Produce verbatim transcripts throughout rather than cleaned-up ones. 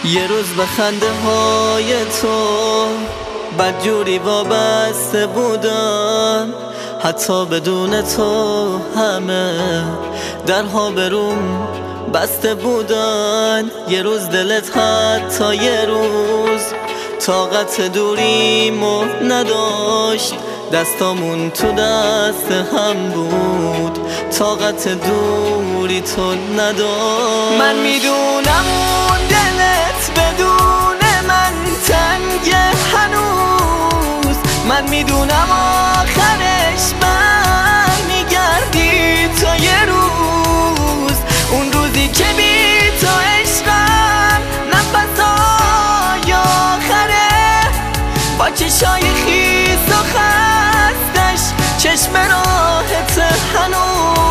یه روز به خنده های تو بدجوری وابسته بودم، حتی بدون تو همه درها بروم بسته بودن. یه روز دلت حتی یه روز طاقت دوریمو نداشت، دستامون تو دست هم بود، طاقت دوری تو نداشت. من میدونم اون دلت بدون من تنگ هنوز، من میدونم آخرش برمیگردی تا یه روز، اون روزی که بی تو عشقم نفسای آخره، با چشای خیس و خستش چشم راحت هنوز.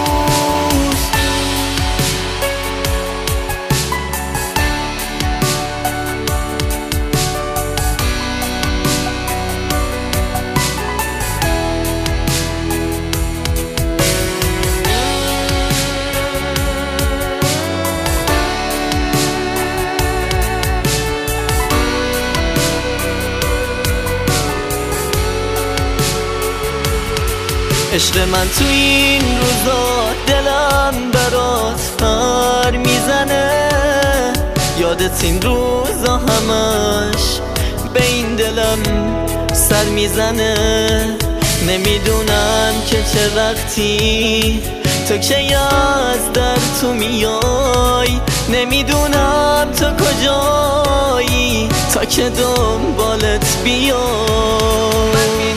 عشق من تو این روزا دلم برات پر میزنه، یادت این روزا همش به این دلم سر میزنه. نمیدونم که چه وقتی تو که از در تو میای، نمیدونم تو کجایی تا که دنبالت بیای.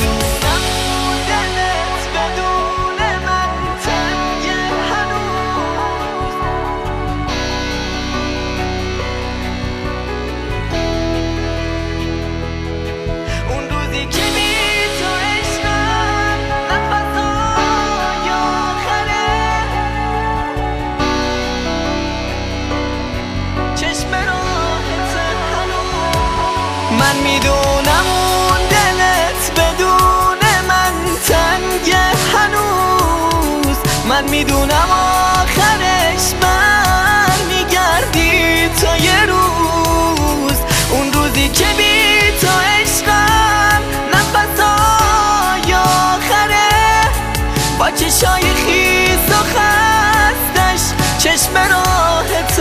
من میدونم اون دلت بدون من تنگ هنوز، من میدونم آخرش برمیگردی تا یه روز، اون روزی که بی تو عشقم نفسای آخره، با چشای خیس و خستش چشم راحت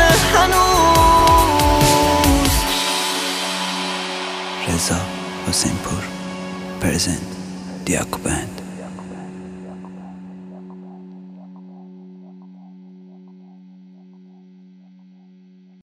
هنوز. رضا حسین پور پرزنت دیاکو بند.